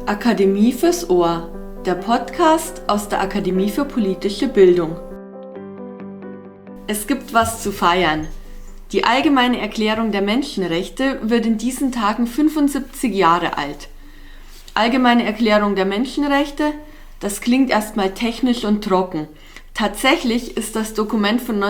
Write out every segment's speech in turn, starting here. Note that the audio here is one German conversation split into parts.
Akademie fürs Ohr, der Podcast aus der Akademie für politische Bildung. Es gibt was zu feiern. Die Allgemeine Erklärung der Menschenrechte wird in diesen Tagen 75 Jahre alt. Allgemeine Erklärung der Menschenrechte, das klingt erstmal technisch und trocken. Tatsächlich ist das Dokument von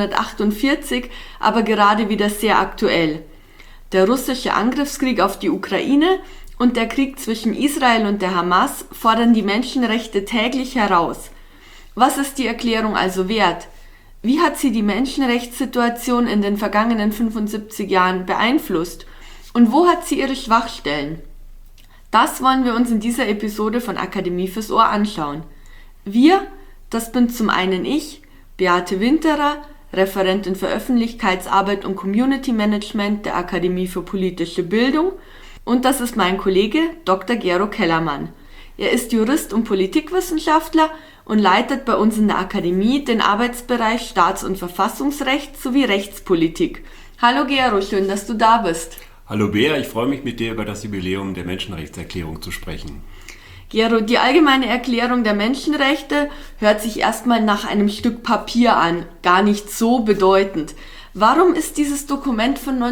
1948 aber gerade wieder sehr aktuell. Der russische Angriffskrieg auf die Ukraine und der Krieg zwischen Israel und der Hamas fordern die Menschenrechte täglich heraus. Was ist die Erklärung also wert? Wie hat sie die Menschenrechtssituation in den vergangenen 75 Jahren beeinflusst? Und wo hat sie ihre Schwachstellen? Das wollen wir uns in dieser Episode von Akademie fürs Ohr anschauen. Wir, das bin zum einen ich, Beate Winterer, Referentin für Öffentlichkeitsarbeit und Community Management der Akademie für politische Bildung, und das ist mein Kollege Dr. Gero Kellermann. Er ist Jurist und Politikwissenschaftler und leitet bei uns in der Akademie den Arbeitsbereich Staats- und Verfassungsrecht sowie Rechtspolitik. Hallo Gero, schön, dass du da bist. Hallo Bea, ich freue mich mit dir über das Jubiläum der Menschenrechtserklärung zu sprechen. Gero, die Allgemeine Erklärung der Menschenrechte hört sich erstmal nach einem Stück Papier an, gar nicht so bedeutend. Warum ist dieses Dokument von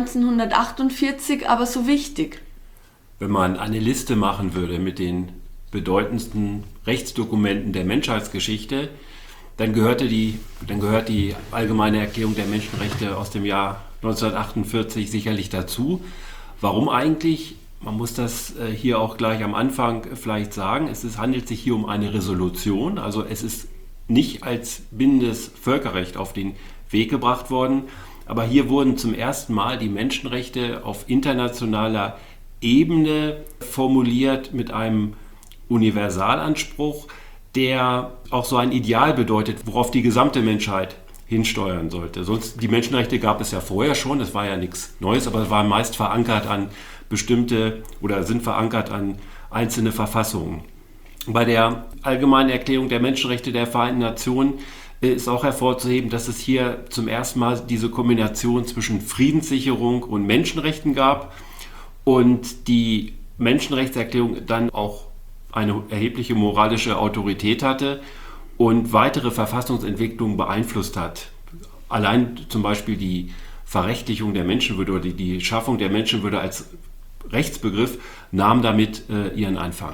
1948 aber so wichtig? Wenn man eine Liste machen würde mit den bedeutendsten Rechtsdokumenten der Menschheitsgeschichte, dann gehört die Allgemeine Erklärung der Menschenrechte aus dem Jahr 1948 sicherlich dazu. Warum eigentlich? Man muss das hier auch gleich am Anfang vielleicht sagen. Es handelt sich hier um eine Resolution, also es ist nicht als bindendes Völkerrecht auf den Weg gebracht worden, aber hier wurden zum ersten Mal die Menschenrechte auf internationaler Ebene formuliert mit einem Universalanspruch, der auch so ein Ideal bedeutet, worauf die gesamte Menschheit hinsteuern sollte. Sonst, die Menschenrechte gab es ja vorher schon, das war ja nichts Neues, aber es war meist verankert an bestimmte oder sind verankert an einzelne Verfassungen. Bei der Allgemeinen Erklärung der Menschenrechte der Vereinten Nationen ist auch hervorzuheben, dass es hier zum ersten Mal diese Kombination zwischen Friedenssicherung und Menschenrechten gab und die Menschenrechtserklärung dann auch eine erhebliche moralische Autorität hatte und weitere Verfassungsentwicklungen beeinflusst hat. Allein zum Beispiel die Verrechtlichung der Menschenwürde oder die Schaffung der Menschenwürde als Rechtsbegriff nahm damit ihren Anfang.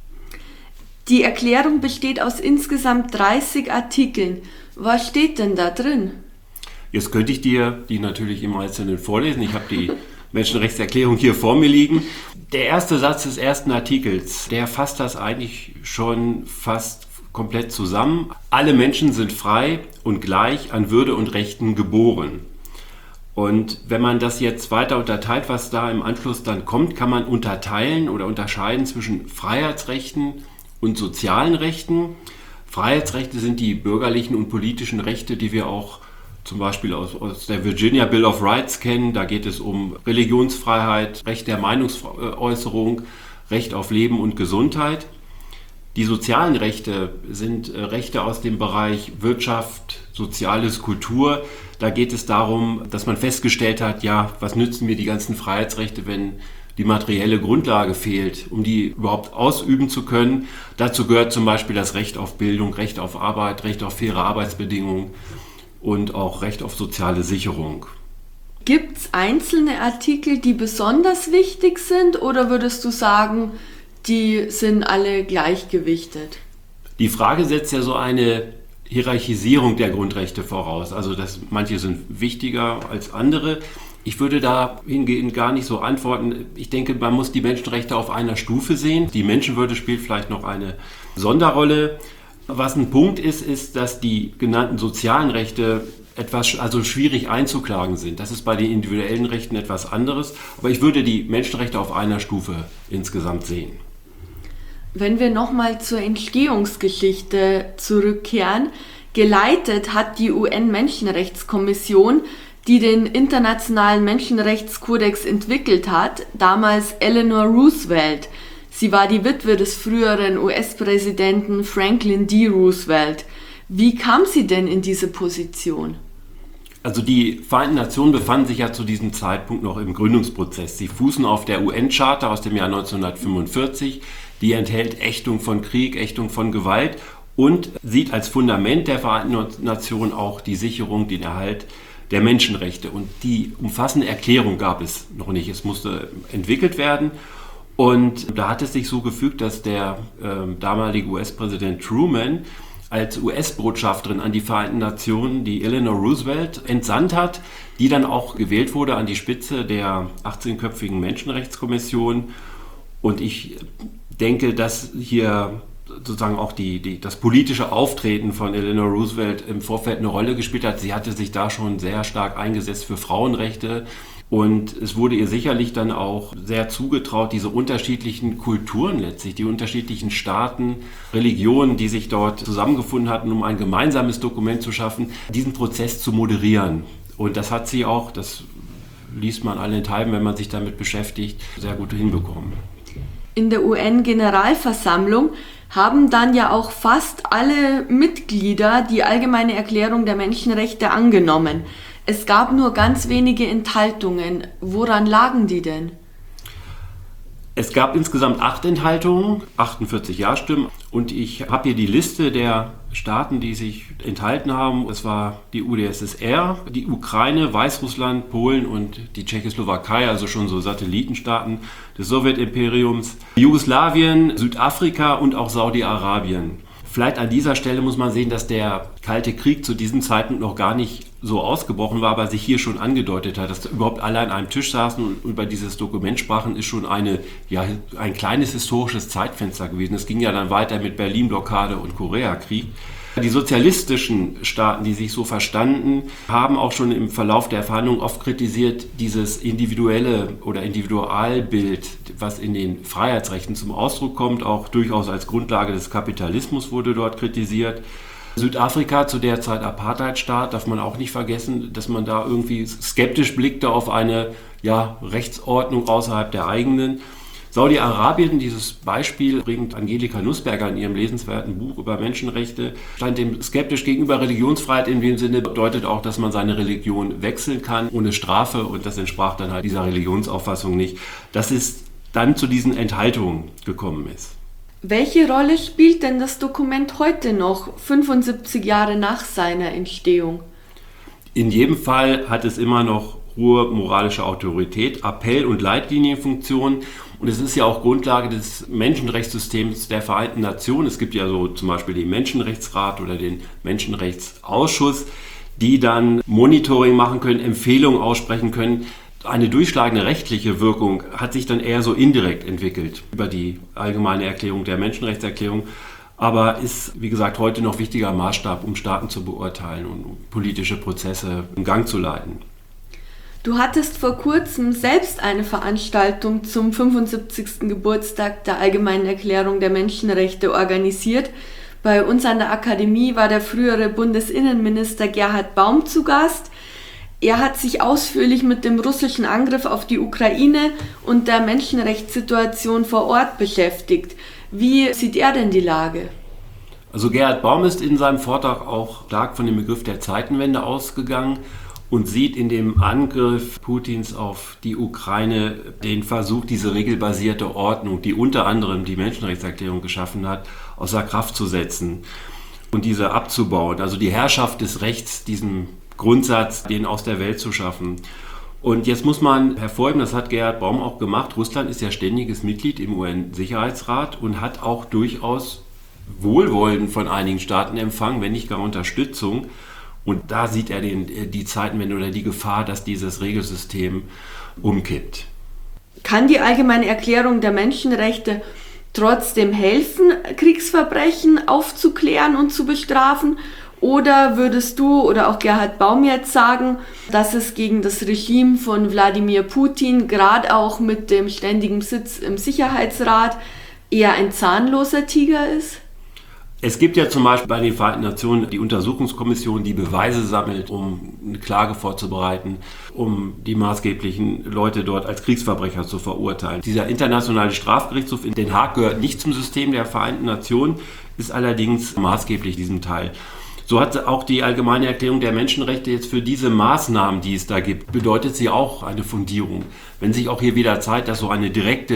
Die Erklärung besteht aus insgesamt 30 Artikeln. Was steht denn da drin? Jetzt könnte ich dir die natürlich im Einzelnen vorlesen. Ich habe die Menschenrechtserklärung hier vor mir liegen. Der erste Satz des ersten Artikels, der fasst das eigentlich schon fast komplett zusammen. Alle Menschen sind frei und gleich an Würde und Rechten geboren. Und wenn man das jetzt weiter unterteilt, was da im Anschluss dann kommt, kann man unterteilen oder unterscheiden zwischen Freiheitsrechten und sozialen Rechten. Freiheitsrechte sind die bürgerlichen und politischen Rechte, die wir auch zum Beispiel aus der Virginia Bill of Rights kennen. Da geht es um Religionsfreiheit, Recht der Meinungsäußerung, Recht auf Leben und Gesundheit. Die sozialen Rechte sind Rechte aus dem Bereich Wirtschaft, Soziales, Kultur. Da geht es darum, dass man festgestellt hat, ja, was nützen mir die ganzen Freiheitsrechte, wenn die materielle Grundlage fehlt, um die überhaupt ausüben zu können. Dazu gehört zum Beispiel das Recht auf Bildung, Recht auf Arbeit, Recht auf faire Arbeitsbedingungen und auch Recht auf soziale Sicherung. Gibt es einzelne Artikel, die besonders wichtig sind, oder würdest du sagen, die sind alle gleichgewichtet? Die Frage setzt ja so eine Hierarchisierung der Grundrechte voraus. Also dass manche sind wichtiger als andere. Ich würde da hingehend gar nicht so antworten. Ich denke, man muss die Menschenrechte auf einer Stufe sehen. Die Menschenwürde spielt vielleicht noch eine Sonderrolle. Was ein Punkt ist, dass die genannten sozialen Rechte etwas schwierig einzuklagen sind. Das ist bei den individuellen Rechten etwas anderes. Aber ich würde die Menschenrechte auf einer Stufe insgesamt sehen. Wenn wir nochmal zur Entstehungsgeschichte zurückkehren, geleitet hat die UN-Menschenrechtskommission, die den Internationalen Menschenrechtskodex entwickelt hat, damals Eleanor Roosevelt. Sie war die Witwe des früheren US-Präsidenten Franklin D. Roosevelt. Wie kam sie denn in diese Position? Also die Vereinten Nationen befanden sich ja zu diesem Zeitpunkt noch im Gründungsprozess. Sie fußen auf der UN-Charta aus dem Jahr 1945, die enthält Ächtung von Krieg, Ächtung von Gewalt und sieht als Fundament der Vereinten Nationen auch die Sicherung, den Erhalt der Menschenrechte. Und die umfassende Erklärung gab es noch nicht. Es musste entwickelt werden. Und da hat es sich so gefügt, dass der damalige US-Präsident Truman als US-Botschafterin an die Vereinten Nationen die Eleanor Roosevelt entsandt hat, die dann auch gewählt wurde an die Spitze der 18-köpfigen Menschenrechtskommission. Und ich denke, dass hier sozusagen auch das politische Auftreten von Eleanor Roosevelt im Vorfeld eine Rolle gespielt hat. Sie hatte sich da schon sehr stark eingesetzt für Frauenrechte. Und es wurde ihr sicherlich dann auch sehr zugetraut, diese unterschiedlichen Kulturen letztlich, die unterschiedlichen Staaten, Religionen, die sich dort zusammengefunden hatten, um ein gemeinsames Dokument zu schaffen, diesen Prozess zu moderieren. Und das hat sie auch, das liest man allenthalben, wenn man sich damit beschäftigt, sehr gut hinbekommen. In der UN-Generalversammlung haben dann ja auch fast alle Mitglieder die Allgemeine Erklärung der Menschenrechte angenommen. Es gab nur ganz wenige Enthaltungen. Woran lagen die denn? Es gab insgesamt 8 Enthaltungen, 48 Ja-Stimmen. Und ich habe hier die Liste der Staaten, die sich enthalten haben. Es war die UdSSR, die Ukraine, Weißrussland, Polen und die Tschechoslowakei, also schon so Satellitenstaaten des Sowjetimperiums, Jugoslawien, Südafrika und auch Saudi-Arabien. Vielleicht an dieser Stelle muss man sehen, dass der Kalte Krieg zu diesem Zeitpunkt noch gar nicht so ausgebrochen war, aber sich hier schon angedeutet hat, dass überhaupt alle an einem Tisch saßen und über dieses Dokument sprachen, ist schon ein kleines historisches Zeitfenster gewesen. Es ging ja dann weiter mit Berlin-Blockade und Koreakrieg. Die sozialistischen Staaten, die sich so verstanden, haben auch schon im Verlauf der Verhandlungen oft kritisiert, dieses individuelle oder Individualbild, was in den Freiheitsrechten zum Ausdruck kommt, auch durchaus als Grundlage des Kapitalismus wurde dort kritisiert. Südafrika, zu der Zeit Apartheidstaat, darf man auch nicht vergessen, dass man da irgendwie skeptisch blickte auf eine Rechtsordnung außerhalb der eigenen. Saudi-Arabien, dieses Beispiel bringt Angelika Nussberger in ihrem lesenswerten Buch über Menschenrechte, stand dem skeptisch gegenüber. Religionsfreiheit in dem Sinne bedeutet auch, dass man seine Religion wechseln kann ohne Strafe, und das entsprach dann halt dieser Religionsauffassung nicht, dass es dann zu diesen Enthaltungen gekommen ist. Welche Rolle spielt denn das Dokument heute noch, 75 Jahre nach seiner Entstehung? In jedem Fall hat es immer noch hohe moralische Autorität, Appell- und Leitlinienfunktion. Und es ist ja auch Grundlage des Menschenrechtssystems der Vereinten Nationen. Es gibt ja so zum Beispiel den Menschenrechtsrat oder den Menschenrechtsausschuss, die dann Monitoring machen können, Empfehlungen aussprechen können. Eine durchschlagende rechtliche Wirkung hat sich dann eher so indirekt entwickelt über die Allgemeine Erklärung der Menschenrechtserklärung, aber ist, wie gesagt, heute noch wichtiger Maßstab, um Staaten zu beurteilen und um politische Prozesse in Gang zu leiten. Du hattest vor kurzem selbst eine Veranstaltung zum 75. Geburtstag der Allgemeinen Erklärung der Menschenrechte organisiert. Bei uns an der Akademie war der frühere Bundesinnenminister Gerhard Baum zu Gast. Er hat sich ausführlich mit dem russischen Angriff auf die Ukraine und der Menschenrechtssituation vor Ort beschäftigt. Wie sieht er denn die Lage? Also Gerhard Baum ist in seinem Vortrag auch stark von dem Begriff der Zeitenwende ausgegangen und sieht in dem Angriff Putins auf die Ukraine den Versuch, diese regelbasierte Ordnung, die unter anderem die Menschenrechtserklärung geschaffen hat, außer Kraft zu setzen und diese abzubauen. Also die Herrschaft des Rechts, diesen Grundsatz, den aus der Welt zu schaffen. Und jetzt muss man hervorheben, das hat Gerhard Baum auch gemacht, Russland ist ja ständiges Mitglied im UN-Sicherheitsrat und hat auch durchaus Wohlwollen von einigen Staaten empfangen, wenn nicht gar Unterstützung. Und da sieht er die Zeitenwende oder die Gefahr, dass dieses Regelsystem umkippt. Kann die Allgemeine Erklärung der Menschenrechte trotzdem helfen, Kriegsverbrechen aufzuklären und zu bestrafen? Oder würdest du oder auch Gerhard Baum jetzt sagen, dass es gegen das Regime von Wladimir Putin, gerade auch mit dem ständigen Sitz im Sicherheitsrat, eher ein zahnloser Tiger ist? Es gibt ja zum Beispiel bei den Vereinten Nationen die Untersuchungskommission, die Beweise sammelt, um eine Klage vorzubereiten, um die maßgeblichen Leute dort als Kriegsverbrecher zu verurteilen. Dieser internationale Strafgerichtshof in Den Haag gehört nicht zum System der Vereinten Nationen, ist allerdings maßgeblich diesem Teil. So hat auch die Allgemeine Erklärung der Menschenrechte jetzt für diese Maßnahmen, die es da gibt, bedeutet sie auch eine Fundierung. Wenn sich auch hier wieder zeigt, dass so eine direkte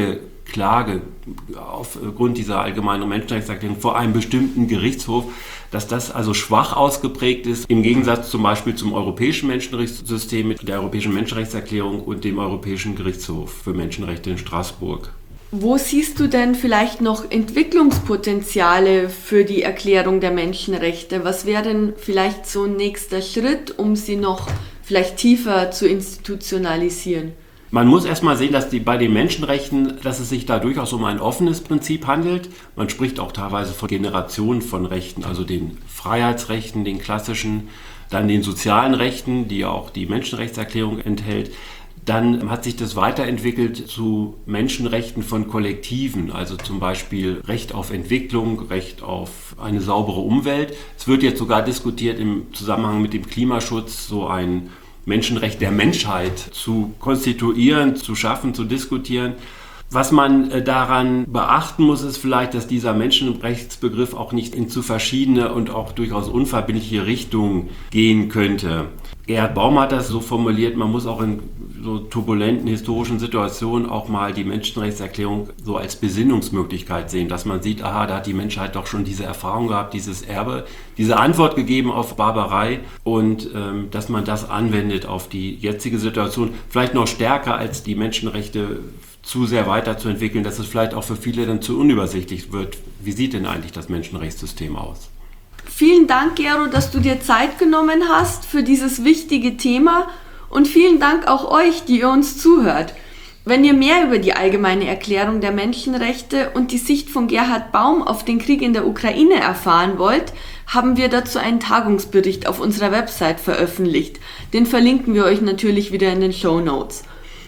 Klage aufgrund dieser allgemeinen Menschenrechtserklärung vor einem bestimmten Gerichtshof, dass das also schwach ausgeprägt ist, im Gegensatz zum Beispiel zum europäischen Menschenrechtssystem mit der Europäischen Menschenrechtserklärung und dem Europäischen Gerichtshof für Menschenrechte in Straßburg. Wo siehst du denn vielleicht noch Entwicklungspotenziale für die Erklärung der Menschenrechte? Was wäre denn vielleicht so ein nächster Schritt, um sie noch vielleicht tiefer zu institutionalisieren? Man muss erstmal sehen, dass bei den Menschenrechten, dass es sich da durchaus um ein offenes Prinzip handelt. Man spricht auch teilweise von Generationen von Rechten, also den Freiheitsrechten, den klassischen, dann den sozialen Rechten, die auch die Menschenrechtserklärung enthält. Dann hat sich das weiterentwickelt zu Menschenrechten von Kollektiven, also zum Beispiel Recht auf Entwicklung, Recht auf eine saubere Umwelt. Es wird jetzt sogar diskutiert im Zusammenhang mit dem Klimaschutz, so ein Menschenrecht der Menschheit zu konstituieren, zu schaffen, zu diskutieren. Was man daran beachten muss, ist vielleicht, dass dieser Menschenrechtsbegriff auch nicht in zu verschiedene und auch durchaus unverbindliche Richtungen gehen könnte. Gerhard Baum hat das so formuliert, man muss auch in so turbulenten historischen Situationen auch mal die Menschenrechtserklärung so als Besinnungsmöglichkeit sehen, dass man sieht, aha, da hat die Menschheit doch schon diese Erfahrung gehabt, dieses Erbe, diese Antwort gegeben auf Barbarei und dass man das anwendet auf die jetzige Situation, vielleicht noch stärker als die Menschenrechte zu sehr weiterzuentwickeln, dass es vielleicht auch für viele dann zu unübersichtlich wird. Wie sieht denn eigentlich das Menschenrechtssystem aus? Vielen Dank, Gero, dass du dir Zeit genommen hast für dieses wichtige Thema und vielen Dank auch euch, die ihr uns zuhört. Wenn ihr mehr über die Allgemeine Erklärung der Menschenrechte und die Sicht von Gerhard Baum auf den Krieg in der Ukraine erfahren wollt, haben wir dazu einen Tagungsbericht auf unserer Website veröffentlicht. Den verlinken wir euch natürlich wieder in den Shownotes.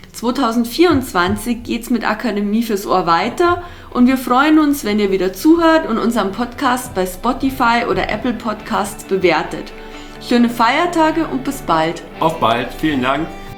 2024 geht's mit Akademie fürs Ohr weiter und wir freuen uns, wenn ihr wieder zuhört und unseren Podcast bei Spotify oder Apple Podcasts bewertet. Schöne Feiertage und bis bald. Auf bald, vielen Dank.